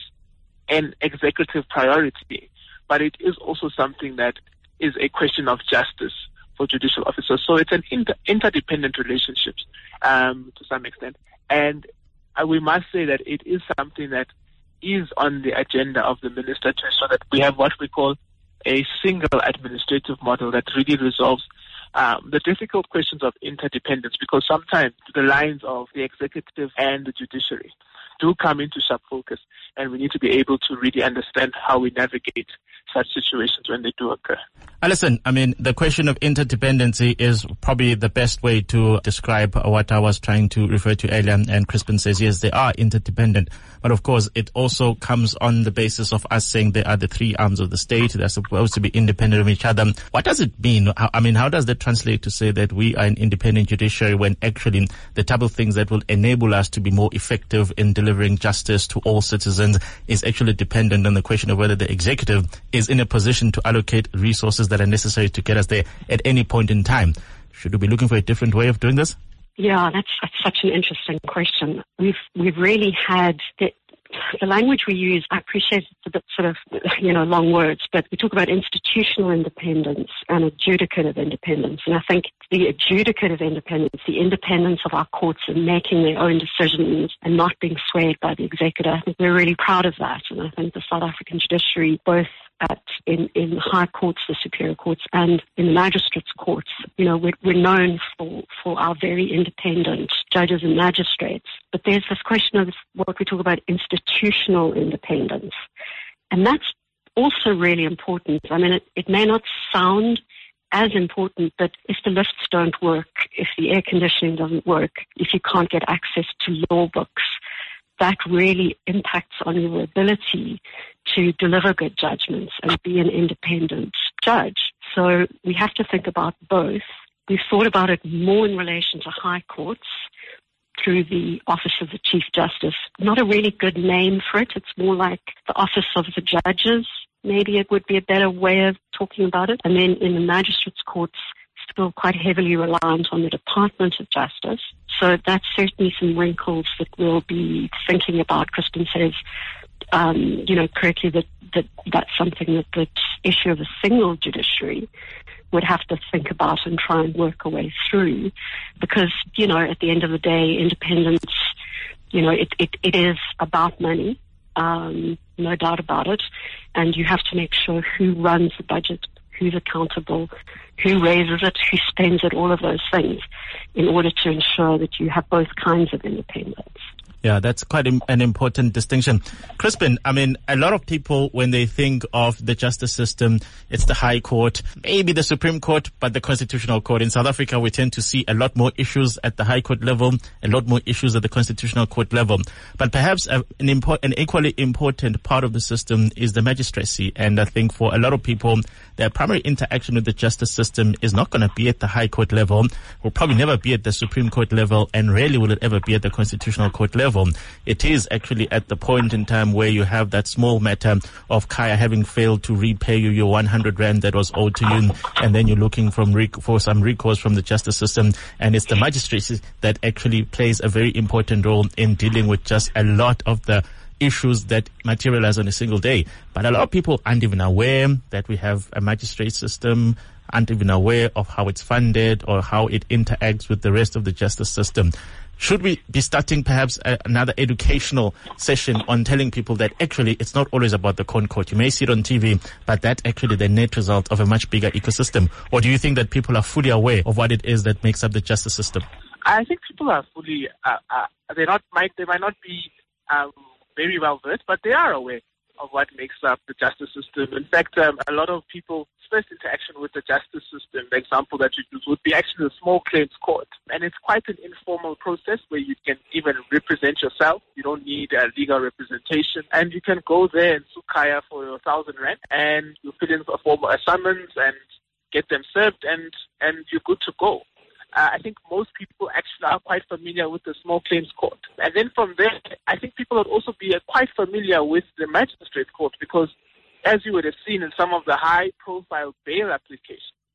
[SPEAKER 6] an executive priority, but it is also something that is a question of justice for judicial officers. So it's an inter- interdependent relationship um, to some extent. And uh, we must say that it is something that is on the agenda of the minister to ensure that we have what we call a single administrative model that really resolves um, the difficult questions of interdependence, because sometimes the lines of the executive and the judiciary do come into sharp focus, and we need to be able to really understand how we navigate such situations when they do occur.
[SPEAKER 2] Alison, I mean, the question of interdependency is probably the best way to describe what I was trying to refer to earlier. And Crispin says, yes, they are interdependent. But of course, it also comes on the basis of us saying they are the three arms of the state. They're supposed to be independent of each other. What does it mean? I mean, how does that translate to say that we are an independent judiciary when actually the type of things that will enable us to be more effective in delivering justice to all citizens is actually dependent on the question of whether the executive is in a position to allocate resources that are necessary to get us there at any point in time? Should we be looking for a different way of doing this?
[SPEAKER 5] Yeah, that's, that's such an interesting question. We've we've really had the, the language we use. I appreciate it's a bit sort of, you know, long words, but we talk about institutional independence and adjudicative independence. And I think the adjudicative independence, the independence of our courts in making their own decisions and not being swayed by the executive, I think we're really proud of that. And I think the South African judiciary, both at in, in the high courts, the superior courts, and in the magistrates' courts, you know, we're, we're known for, for our very independent judges and magistrates. But there's this question of what we talk about institutional independence. And that's also really important. I mean, it, it may not sound as important, but if the lifts don't work, if the air conditioning doesn't work, if you can't get access to law books, that really impacts on your ability to deliver good judgments and be an independent judge. So we have to think about both. We've thought about it more in relation to high courts through the Office of the Chief Justice. Not a really good name for it. It's more like the Office of the Judges. Maybe it would be a better way of talking about it. And then in the magistrates' courts, still quite heavily reliant on the Department of Justice. So that's certainly some wrinkles that we'll be thinking about. Crispin says, um, you know, correctly that, that that's something that the issue of a single judiciary would have to think about and try and work a way through. Because, you know, at the end of the day, independence, you know, it, it, it is about money, um, no doubt about it. And you have to make sure who runs the budget, who's accountable, who raises it, who spends it, all of those things, in order to ensure that you have both kinds of independence.
[SPEAKER 2] Yeah, that's quite an important distinction. Crispin, I mean, a lot of people, when they think of the justice system, it's the High Court, maybe the Supreme Court, but the Constitutional Court. In South Africa, we tend to see a lot more issues at the High Court level, a lot more issues at the Constitutional Court level. But perhaps an, import, an equally important part of the system is the magistracy. And I think for a lot of people, their primary interaction with the justice system is not going to be at the High Court level, will probably never be at the Supreme Court level, and rarely will it ever be at the Constitutional Court level. It is actually at the point in time where you have that small matter of Khaya having failed to repay you your one hundred rand that was owed to you, and then you're looking from rec- for some recourse from the justice system. And it's the magistracy that actually plays a very important role in dealing with just a lot of the issues that materialize on a single day. But a lot of people aren't even aware that we have a magistrate system, aren't even aware of how it's funded or how it interacts with the rest of the justice system. Should we be starting perhaps a, another educational session on telling people that actually it's not always about the Con Court? You may see it on T V, but that's actually the net result of a much bigger ecosystem. Or do you think that people are fully aware of what it is that makes up the justice system?
[SPEAKER 6] I think people are fully, uh, uh, they not might they might not be um, very well versed, but they are aware of what makes up the justice system. In fact, um, a lot of people's first interaction with the justice system, the example that you use, would be actually a small claims court. And it's quite an informal process where you can even represent yourself. You don't need a legal representation. And you can go there and sue Khaya for your thousand rand, and you fill in a form, a summons, and get them served, and, and you're good to go. Uh, I think most people actually are quite familiar with the small claims court. And then from there, I think people would also be uh, quite familiar with the magistrate court, because as you would have seen in some of the high-profile bail applications,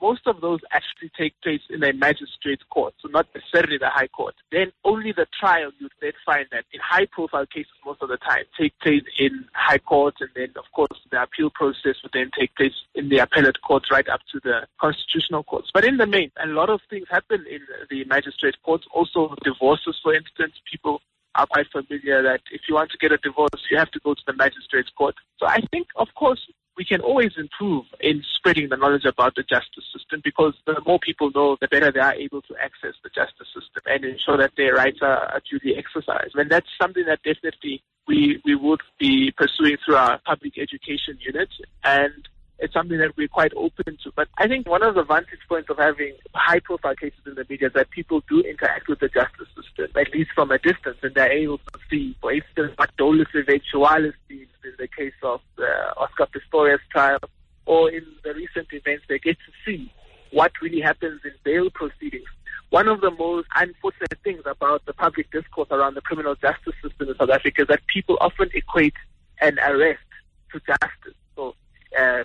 [SPEAKER 6] most of those actually take place in a magistrate's court, so not necessarily the High Court. Then only the trial you'd then find that in high-profile cases most of the time take place in High Court, and then, of course, the appeal process would then take place in the appellate courts right up to the constitutional courts. But in the main, a lot of things happen in the magistrate courts. Also, divorces, for instance, people are quite familiar that if you want to get a divorce, you have to go to the magistrate's court. So I think, of course, we can always improve in spreading the knowledge about the justice system, because the more people know, the better they are able to access the justice system and ensure that their rights are, are duly exercised. And that's something that definitely we, we would be pursuing through our public education unit, and it's something that we're quite open to. But I think one of the vantage points of having high-profile cases in the media is that people do interact with the justice system, at least from a distance, and they're able to see, for instance, what dolus eventualis means in the case of the Oscar Pistorius trial, or in the recent events, they get to see what really happens in bail proceedings. One of the most unfortunate things about the public discourse around the criminal justice system in South Africa is that people often equate an arrest to justice. So, uh,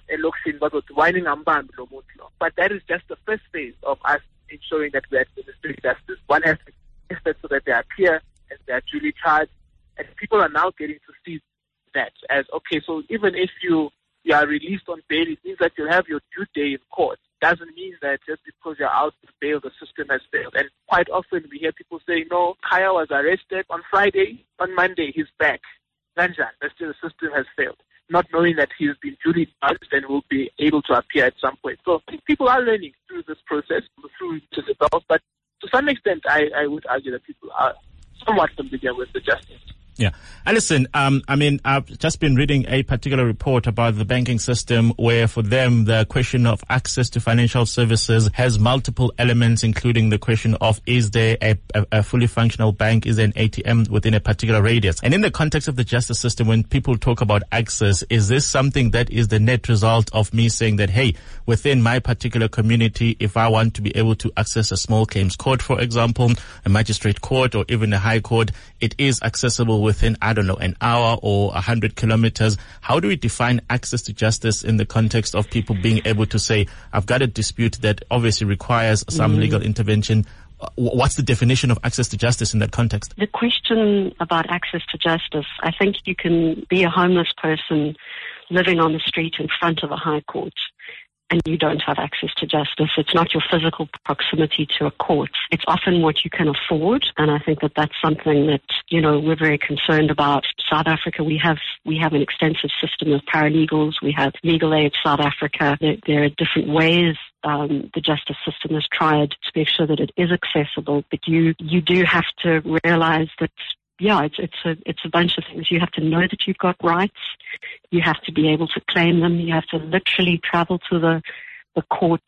[SPEAKER 6] but that is just the first phase of us ensuring that we administer justice. One has to administer so that they appear and they are duly charged, and people are now getting to see that as, okay, so even if you, you are released on bail, it means that you'll have your due day in court. Doesn't mean that just because you're out of bail, the system has failed. And quite often we hear people say, no, Khaya was arrested on Friday, on Monday he's back. Ganja, that's just the system has failed. Not knowing that he's been duly charged and will be able to appear at some point. So I think people are learning through this process, through to the itself, but to some extent I, I would argue that people are somewhat familiar with the justice.
[SPEAKER 2] Yeah. Alison, um, I mean, I've just been reading a particular report about the banking system where for them the question of access to financial services has multiple elements, including the question of is there a, a, a fully functional bank, is there an A T M within a particular radius? And in the context of the justice system, when people talk about access, is this something that is the net result of me saying that, hey, within my particular community, if I want to be able to access a small claims court, for example, a magistrate court or even a high court, it is accessible within, I don't know, an hour or a hundred kilometers? How do we define access to justice in the context of people being able to say, I've got a dispute that obviously requires some mm. legal intervention? What's the definition of access to justice in that context?
[SPEAKER 5] The question about access to justice, I think you can be a homeless person living on the street in front of a high court and you don't have access to justice. It's not your physical proximity to a court. It's often what you can afford, and I think that that's something that, you know, we're very concerned about. South Africa, we have we have an extensive system of paralegals. We have Legal Aid South Africa. There, there are different ways um, the justice system has tried to make sure that it is accessible, but you you do have to realize that, yeah, it's it's a it's a bunch of things. You have to know that you've got rights. You have to be able to claim them. You have to literally travel to the the court.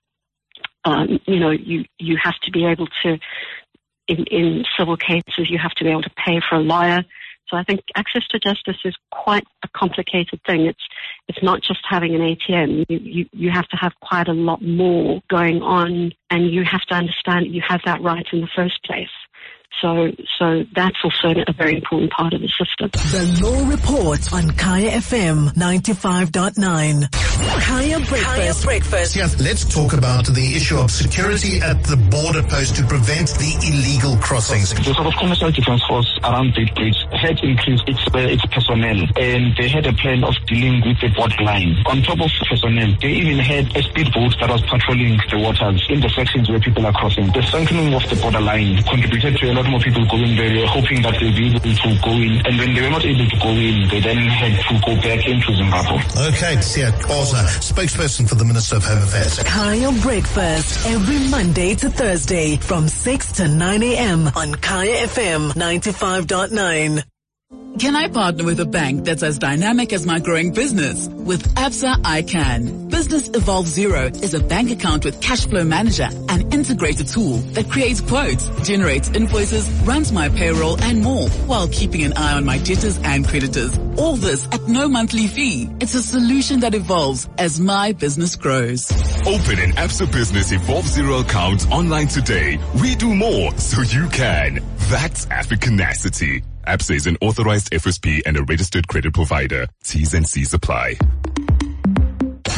[SPEAKER 5] Um, you know, you you have to be able to, in in civil cases, you have to be able to pay for a lawyer. So I think access to justice is quite a complicated thing. It's it's not just having an A T M. You you you have to have quite a lot more going on, and you have to understand that you have that right in the first place. So, so that's also a very important part of the system.
[SPEAKER 1] The Law Report on Kaya F M ninety-five point nine. Kaya Breakfast. Kaya Breakfast.
[SPEAKER 7] Yeah, let's talk about the issue of security at the border post to prevent the illegal crossings.
[SPEAKER 8] The South African National Defence Force around Beit Bridge had increased its, uh, its personnel, and they had a plan of dealing with the borderline. On top of personnel, they even had a speedboat that was patrolling the waters in the sections where people are crossing. The strengthening of the borderline contributed to a lot more people going there. They were hoping that they'll be able to go in, and when they were not able to go in, they then had to go back into Zimbabwe.
[SPEAKER 7] Okay, Sia Khoza, spokesperson for the Minister of Home Affairs.
[SPEAKER 1] Kaya Breakfast every Monday to Thursday from six to nine a.m. on Kaya F M ninety-five point nine.
[SPEAKER 9] Can I partner with a bank that's as dynamic as my growing business? With Absa, I can. Business Evolve Zero is a bank account with Cash Flow Manager, an integrated tool that creates quotes, generates invoices, runs my payroll, and more, while keeping an eye on my debtors and creditors. All this at no monthly fee. It's a solution that evolves as my business grows.
[SPEAKER 10] Open an Absa Business Evolve Zero account online today. We do more so you can. That's Africanacity. Absa is an authorized F S P and a registered credit provider. T's and C's apply.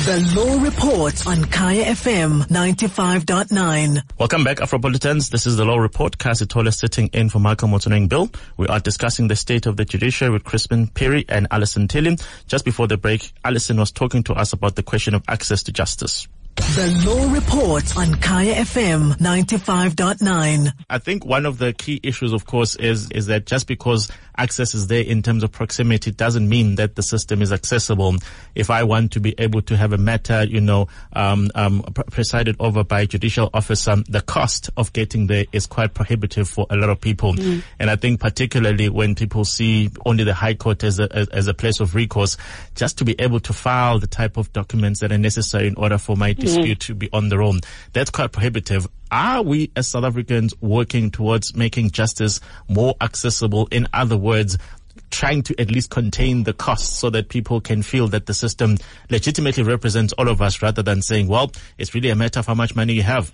[SPEAKER 1] The Law Report on Kaya F M ninety-five point nine.
[SPEAKER 2] Welcome back, Afropolitans. This is The Law Report. Cassie Tola sitting in for Michael Motsoeneng Bill. We are discussing the state of the judiciary with Crispin Perry and Alison Tilly. Just before the break, Alison was talking to us about the question of access to justice.
[SPEAKER 1] The Law Report on Kaya F M ninety-five point nine.
[SPEAKER 2] I think one of the key issues, of course, is is that just because access is there in terms of proximity doesn't mean that the system is accessible. If I want to be able to have a matter, you know, um, um, presided over by a judicial officer, the cost of getting there is quite prohibitive for a lot of people. Mm. And I think particularly when people see only the High Court as a, as, as a place of recourse, just to be able to file the type of documents that are necessary in order for my dispute mm. to be on their own, that's quite prohibitive. Are we as South Africans working towards making justice more accessible? In other words, trying to at least contain the costs so that people can feel that the system legitimately represents all of us, rather than saying, well, it's really a matter of how much money you have?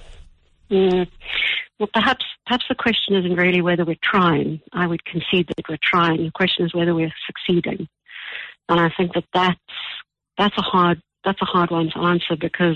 [SPEAKER 5] Mm. Well, perhaps perhaps the question isn't really whether we're trying. I would concede that we're trying. The question is whether we're succeeding. And I think that that's, that's a hard that's a hard one to answer, because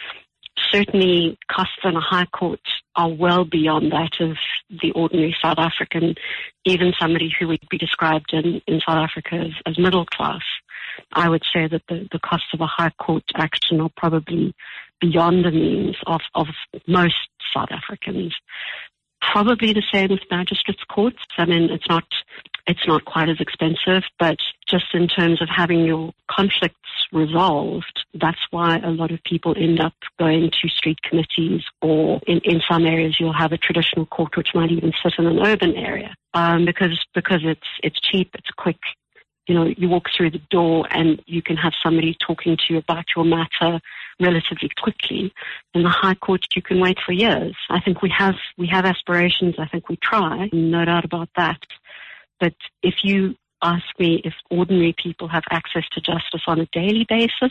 [SPEAKER 5] certainly costs in a high court are well beyond that of the ordinary South African, even somebody who would be described in, in South Africa as, as middle class. I would say that the, the costs of a high court action are probably beyond the means of, of most South Africans. Probably the same with magistrates' courts. I mean, it's not it's not quite as expensive, but just in terms of having your conflicts resolved, that's why a lot of people end up going to street committees, or in, in some areas you'll have a traditional court which might even sit in an urban area, um, because because it's it's cheap, it's quick. You know, you walk through the door and you can have somebody talking to you about your matter relatively quickly. In the High Court, you can wait for years. I think we have we have aspirations. I think we try, no doubt about that. But if you ask me if ordinary people have access to justice on a daily basis,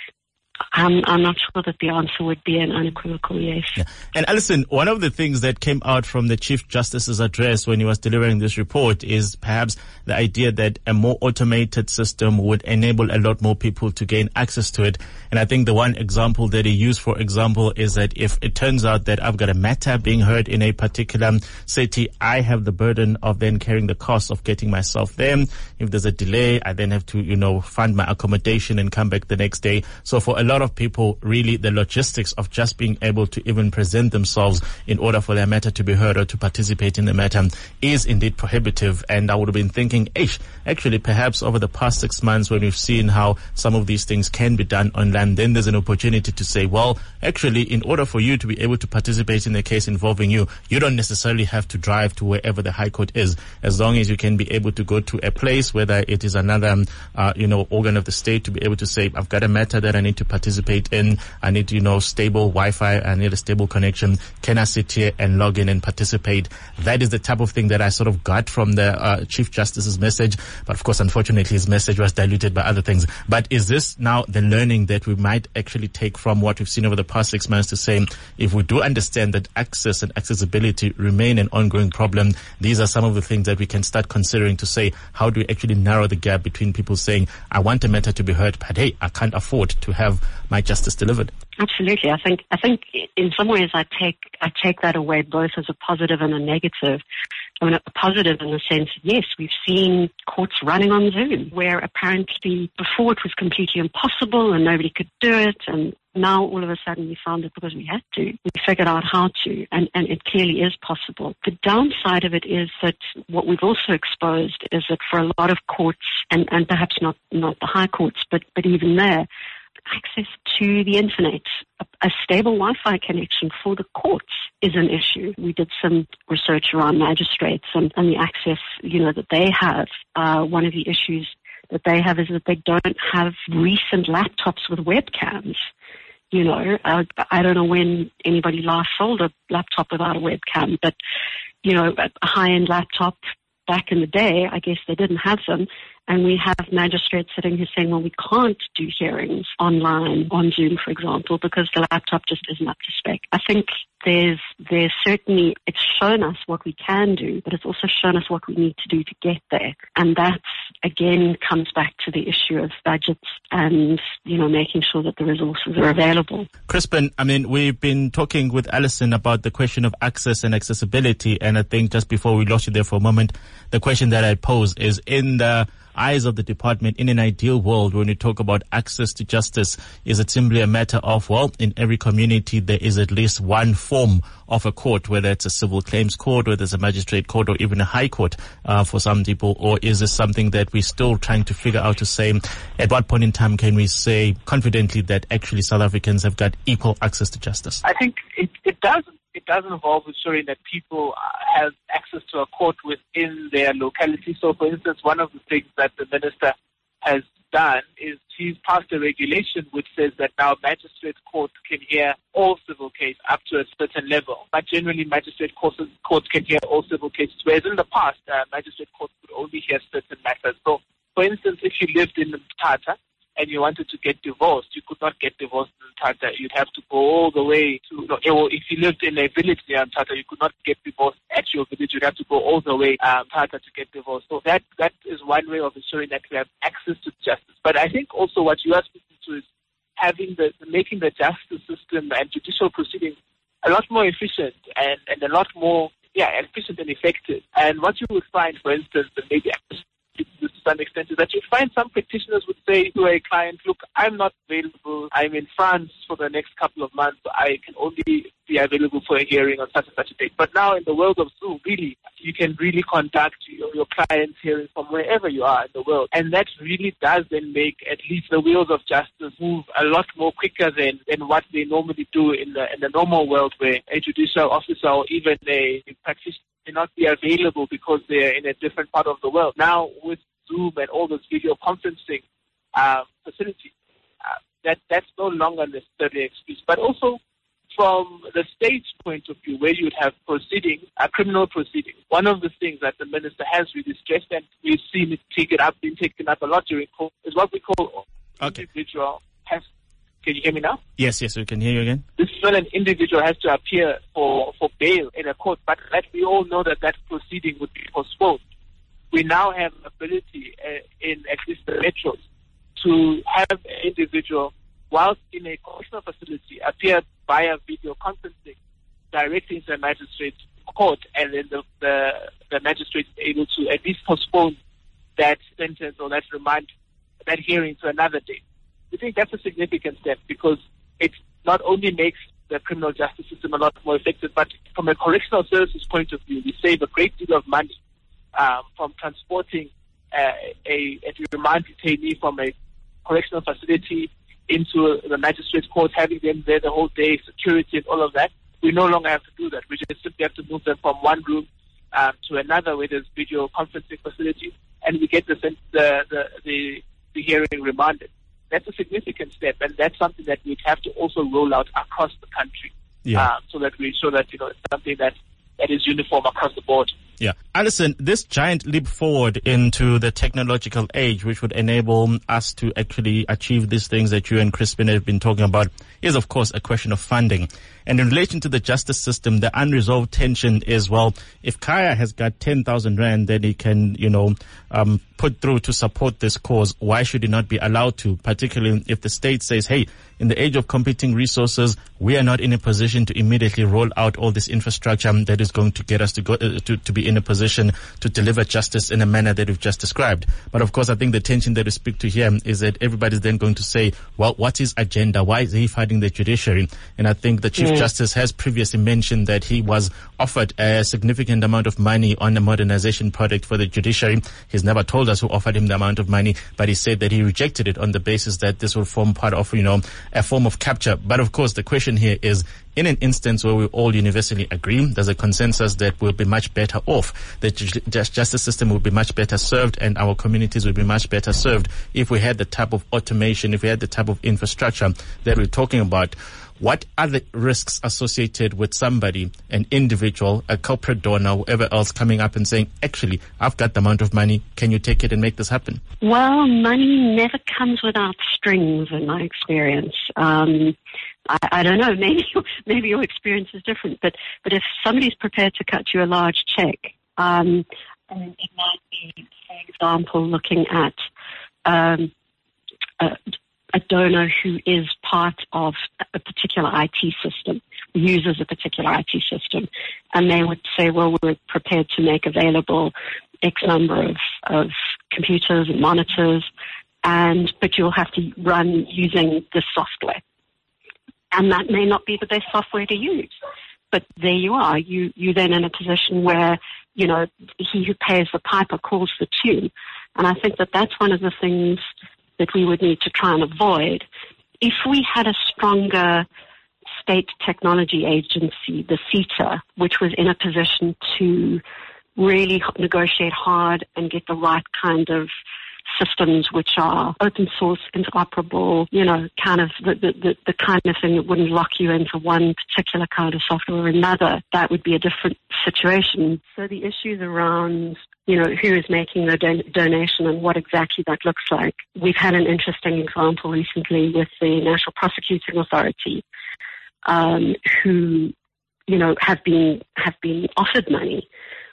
[SPEAKER 5] I'm, I'm not sure that the answer would be an unequivocal yes.
[SPEAKER 2] Yeah. And Alison, one of the things that came out from the Chief Justice's address when he was delivering this report is perhaps the idea that a more automated system would enable a lot more people to gain access to it. And I think the one example that he used, for example, is that if it turns out that I've got a matter being heard in a particular city, I have the burden of then carrying the cost of getting myself there. If there's a delay, I then have to, you know, fund my accommodation and come back the next day. So for a lot of people, really, the logistics of just being able to even present themselves in order for their matter to be heard or to participate in the matter is indeed prohibitive. And I would have been thinking, Eish, actually, perhaps over the past six months when we've seen how some of these things can be done online, then there's an opportunity to say, well, actually, in order for you to be able to participate in a case involving you, you don't necessarily have to drive to wherever the High Court is, as long as you can be able to go to a place, whether it is another, uh, you know, organ of the state, to be able to say, I've got a matter that I need to participate in. I need, you know, stable Wi-Fi. I need a stable connection. Can I sit here and log in and participate? That is the type of thing that I sort of got from the uh, Chief Justice's message. But of course, unfortunately, his message was diluted by other things. But is this now the learning that we might actually take from what we've seen over the past six months to say, if we do understand that access and accessibility remain an ongoing problem, these are some of the things that we can start considering to say, how do we actually narrow the gap between people saying, I want a matter to be heard, but hey, I can't afford to have my justice delivered?
[SPEAKER 5] Absolutely. I think I think in some ways I take I take that away both as a positive and a negative. I mean, a positive in the sense, yes, we've seen courts running on Zoom, where apparently before it was completely impossible and nobody could do it, and now all of a sudden we found it because we had to. We figured out how to, and, and it clearly is possible. The downside of it is that what we've also exposed is that for a lot of courts, and, and perhaps not, not the high courts, but, but even there, access to the internet, a, a stable Wi-Fi connection for the courts is an issue. We did some research around magistrates and, and the access, you know, that they have. Uh, one of the issues that they have is that they don't have recent laptops with webcams. You know, uh, I don't know when anybody last sold a laptop without a webcam, but, you know, a high-end laptop back in the day, I guess they didn't have them, And we have magistrates sitting here saying, well, we can't do hearings online, on Zoom, for example, because the laptop just isn't up to spec. I think there's, there's certainly, it's shown us what we can do, but it's also shown us what we need to do to get there. And that, again, comes back to the issue of budgets and, you know, making sure that the resources are available.
[SPEAKER 2] Crispin, I mean, we've been talking with Alison about the question of access and accessibility, and I think just before we lost you there for a moment, the question that I pose is, in the eyes of the department, in an ideal world, when you talk about access to justice, is it simply a matter of, well, in every community there is at least one form of a court, whether it's a civil claims court, whether it's a magistrate court, or even a high court uh, for some people? Or is this something that we're still trying to figure out to say, at what point in time can we say confidently that actually South Africans have got equal access to justice?
[SPEAKER 6] I think it, it does It does involve ensuring that people have access to a court within their locality. So, for instance, one of the things that the minister has done is he's passed a regulation which says that now magistrate courts can hear all civil cases up to a certain level. But generally, magistrate courts, courts can hear all civil cases, whereas in the past, uh, magistrate courts could only hear certain matters. So, for instance, if you lived in Mthatha and you wanted to get divorced, you could not get divorced in Mthatha. You'd have to go all the way to, no, or if you lived in a village near Mthatha, you could not get divorced at your village. You'd have to go all the way um, Mthatha to get divorced. So that that is one way of ensuring that we have access to justice. But I think also what you are speaking to is having the, making the justice system and judicial proceedings a lot more efficient and, and a lot more, yeah, efficient and effective. And what you would find, for instance, and maybe to some extent, is that you find some practitioners would say to a client, look, I'm not available. I'm in France for the next couple of months. I can only be available for a hearing on such and such a date. But now in the world of Zoom, really, you can really conduct your, your client's hearing from wherever you are in the world. And that really does then make at least the wheels of justice move a lot more quicker than, than what they normally do in the, in the normal world, where a judicial officer or even a practitioner may not be available because they're in a different part of the world. Now, with Zoom and all those video conferencing uh, facilities, uh, that that's no longer necessarily an excuse. But also, from the state's point of view, where you'd have proceedings, uh, criminal proceedings, one of the things that the minister has really stressed, and we've seen it taken up, been taken up a lot during court, is what we call
[SPEAKER 2] okay.
[SPEAKER 6] individual has. Can you hear me now?
[SPEAKER 2] Yes, yes, we can hear you again.
[SPEAKER 6] This is when an individual has to appear for, for bail in a court, but that we all know that that proceeding would be postponed. We now have an ability uh, in at least the metros to have an individual, whilst in a correctional facility, appear via video conferencing directly into a magistrate's court, and then the, the, the magistrate is able to at least postpone that sentence or that remand, that hearing to another date. We think that's a significant step because it not only makes the criminal justice system a lot more effective, but from a correctional services point of view, we save a great deal of money um, from transporting uh, a, a remand detainee from a correctional facility into the magistrate's court, having them there the whole day, security and all of that. We no longer have to do that. We just simply have to move them from one room um, to another where there's video conferencing facilities, and we get the the the, the, the hearing remanded. That's a significant step, and that's something that we'd have to also roll out across the country,
[SPEAKER 2] yeah.
[SPEAKER 6] um, so that we ensure that you know it's something that, that is uniform across the board.
[SPEAKER 2] Yeah. Alison, this giant leap forward into the technological age, which would enable us to actually achieve these things that you and Crispin have been talking about, is, of course, a question of funding. And in relation to the justice system, the unresolved tension is, well, if Khaya has got ten thousand rand that he can, you know, um, put through to support this cause, why should he not be allowed to, particularly if the state says, hey, in the age of competing resources, we are not in a position to immediately roll out all this infrastructure that is going to get us to go uh, to, to be in a position to deliver justice in a manner that we've just described. But of course, I think the tension that we speak to here is that everybody's then going to say, well, what's his agenda? Why is he fighting the judiciary? And I think the Chief mm. Justice has previously mentioned that he was offered a significant amount of money on a modernization project for the judiciary. He's never told us who offered him the amount of money, but he said that he rejected it on the basis that this will form part of, you know, a form of capture. But of course, the question here is, in an instance where we all universally agree, there's a consensus that we'll be much better off, the justice system will be much better served, and our communities will be much better served if we had the type of automation, if we had the type of infrastructure that we're talking about. What are the risks associated with somebody, an individual, a corporate donor, whoever else coming up and saying, actually, I've got the amount of money, can you take it and make this happen?
[SPEAKER 5] Well, money never comes without strings in my experience. Um, I, I don't know, maybe maybe your experience is different, but, but if somebody's prepared to cut you a large check, um, it might be, for example, looking at um, a, a donor who is part of a particular I T system, uses a particular I T system, and they would say, well, we're prepared to make available X number of, of computers and monitors, and but you'll have to run using this software. And that may not be the best software to use. But there you are. You, you're then in a position where, you know, he who pays the piper calls the tune. And I think that that's one of the things that we would need to try and avoid. If we had a stronger state technology agency, the SETA, which was in a position to really negotiate hard and get the right kind of systems which are open source, interoperable, you know, kind of the, the, the kind of thing that wouldn't lock you into one particular kind of software or another, that would be a different situation. So the issues around, you know, who is making the don- donation and what exactly that looks like. We've had an interesting example recently with the National Prosecuting Authority, um, who, you know, have been have been offered money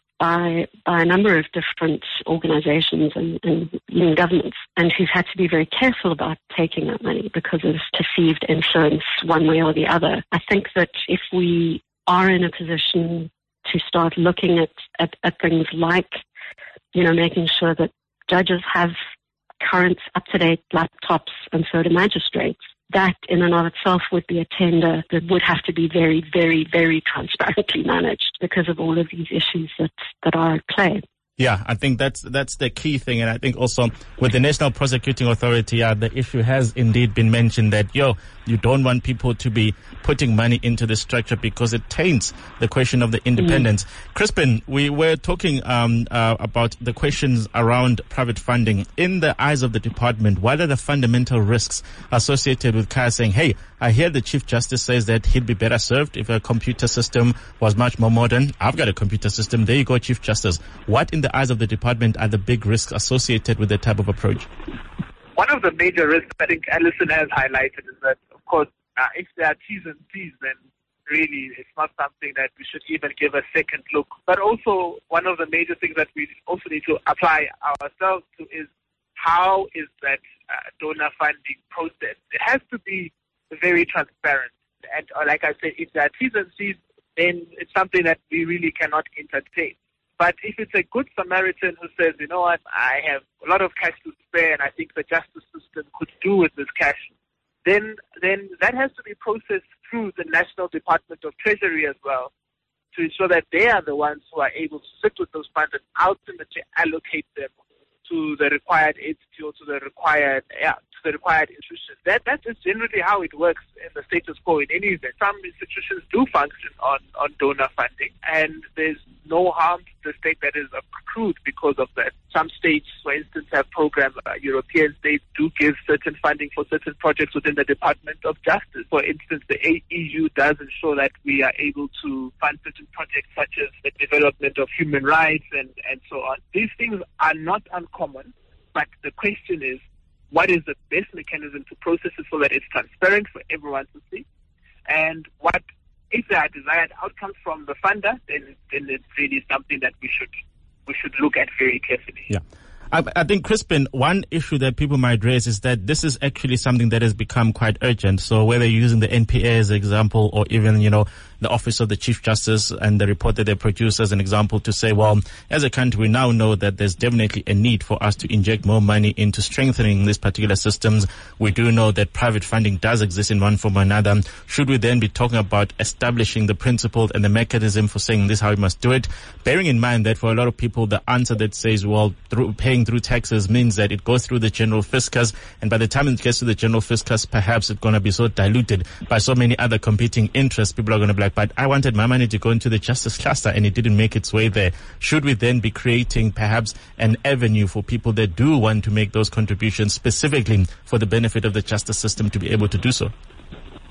[SPEAKER 5] by by a number of different organizations and, and even governments, and who've had to be very careful about taking that money because of perceived influence one way or the other. I think that if we are in a position to start looking at, at, at things like, you know, making sure that judges have current, up-to-date laptops, and so do magistrates, that in and of itself would be a tender that would have to be very, very, very transparently managed because of all of these issues that, that are at play.
[SPEAKER 2] Yeah, I think that's that's the key thing. And I think also with the National Prosecuting Authority, uh, the issue has indeed been mentioned that, yo, you don't want people to be putting money into the structure because it taints the question of the independence. Mm. Crispin, we were talking um, uh, about the questions around private funding. In the eyes of the department, what are the fundamental risks associated with Kaya saying, hey, I hear the Chief Justice says that he'd be better served if a computer system was much more modern. I've got a computer system. There you go, Chief Justice. What in the eyes of the department are the big risks associated with that type of approach?
[SPEAKER 6] One of the major risks I think Alison has highlighted is that, of course, uh, if there are T's and C's, then really it's not something that we should even give a second look. But also one of the major things that we also need to apply ourselves to is how is that uh, donor funding process? It has to be very transparent. And uh, like I said, if there are T's and C's, then it's something that we really cannot entertain. But if it's a good Samaritan who says, you know what, I have a lot of cash to spare and I think the justice system could do with this cash, then then that has to be processed through the National Department of Treasury as well to ensure that they are the ones who are able to sit with those funds and ultimately allocate them to the required entity or to the required yeah, to the required institution. That that is generally how it works in the status quo in any event. Some institutions do function on, on donor funding, and there's no harm to the state that is accrued because of that. Some states, for instance, have programs. Uh, European states do give certain funding for certain projects within the Department of Justice. For instance, the E U does ensure that we are able to fund certain projects such as the development of human rights and, and so on. These things are not uncommon, but the question is, what is the best mechanism to process it so that it's transparent for everyone to see? And what, if there are desired outcomes from the funder, then, then it's really something that we should we should look at very carefully.
[SPEAKER 2] Yeah. I, I think, Crispin, one issue that people might raise is that this is actually something that has become quite urgent. So whether you're using the N P A as an example or even, you know, the Office of the Chief Justice and the report that they produce as an example to say, well, as a country, we now know that there's definitely a need for us to inject more money into strengthening these particular systems. We do know that private funding does exist in one form or another. Should we then be talking about establishing the principle and the mechanism for saying this is how we must do it? Bearing in mind that for a lot of people, the answer that says, well, through paying through taxes means that it goes through the general fiscus, and by the time it gets to the general fiscus, perhaps it's going to be so diluted by so many other competing interests. People are going to be like, but I wanted my money to go into the justice cluster and it didn't make its way there. Should we then be creating perhaps an avenue for people that do want to make those contributions specifically for the benefit of the justice system to be able to do so?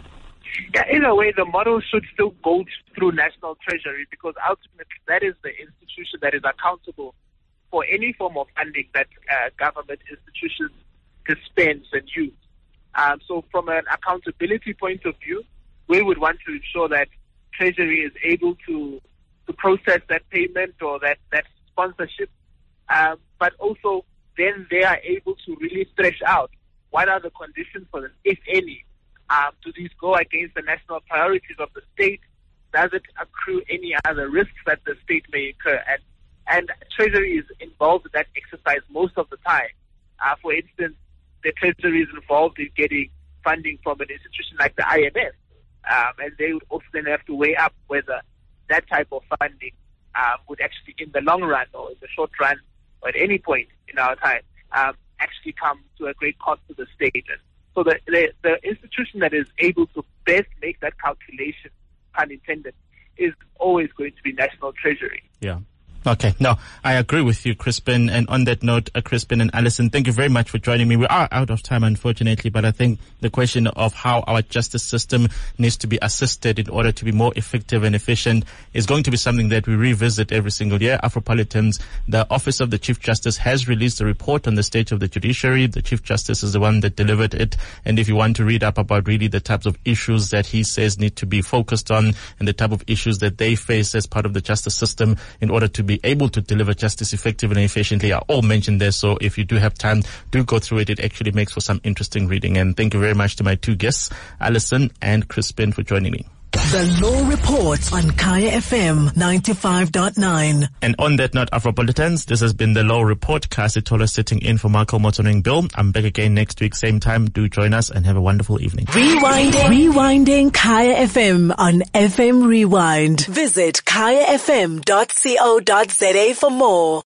[SPEAKER 6] Yeah, in a way, the model should still go through National Treasury because ultimately that is the institution that is accountable for any form of funding that uh, government institutions dispense and use. Um, so from an accountability point of view, we would want to ensure that Treasury is able to to process that payment or that, that sponsorship, um, but also then they are able to really thresh out what are the conditions for this, if any. Um, do these go against the national priorities of the state? Does it accrue any other risks that the state may incur? And, and Treasury is involved in that exercise most of the time. Uh, for instance, the Treasury is involved in getting funding from an institution like the I M F. Um, and they would also then have to weigh up whether that type of funding um, would actually, in the long run or in the short run, or at any point in our time, um, actually come to a great cost to the state. And so the, the, the institution that is able to best make that calculation, pun intended, is always going to be National Treasury.
[SPEAKER 2] Yeah. Okay. No, I agree with you, Crispin. And on that note, uh, Crispin and Alison, thank you very much for joining me. We are out of time, unfortunately, but I think the question of how our justice system needs to be assisted in order to be more effective and efficient is going to be something that we revisit every single year. Afropolitans, the Office of the Chief Justice has released a report on the state of the judiciary. The Chief Justice is the one that delivered it. And if you want to read up about really the types of issues that he says need to be focused on and the type of issues that they face as part of the justice system in order to be able to deliver justice effectively and efficiently are all mentioned there. So if you do have time, do go through it. It actually makes for some interesting reading. And thank you very much to my two guests, Alison and Crispin, for joining me.
[SPEAKER 1] The Law Report on Kaya F M ninety-five point nine.
[SPEAKER 2] And on that note, Afropolitans, this has been The Law Report. Kasi Tola sitting in for Michael Motoning Bill. I'm back again next week, same time. Do join us and have a wonderful evening.
[SPEAKER 1] Rewinding, Rewinding Kaya F M on F M Rewind. Visit kaya f m dot co dot za for more.